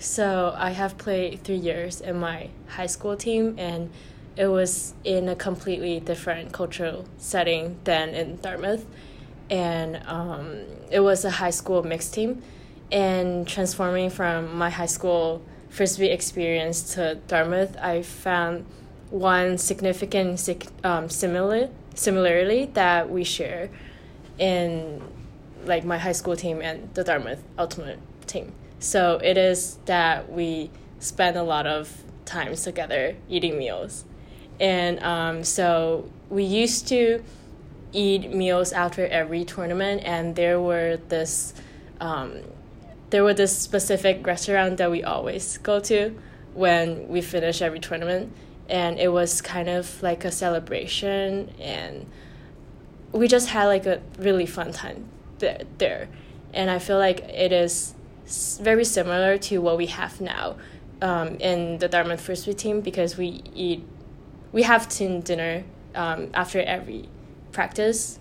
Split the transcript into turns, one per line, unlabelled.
So I have played 3 years in my high school team, and it was in a completely different cultural setting than in Dartmouth. And it was a high school mixed team. And transforming from my high school Frisbee experience to Dartmouth, I found one significant similarity that we share in like my high school team and the Dartmouth Ultimate team. So it is that we spend a lot of times together eating meals. And so we used to eat meals after every tournament, and there were this specific restaurant that we always go to when we finish every tournament, and it was kind of like a celebration, and we just had like a really fun time there. And I feel like it is very similar to what we have now in the Dartmouth Frisbee team, because we have team dinner after every practice,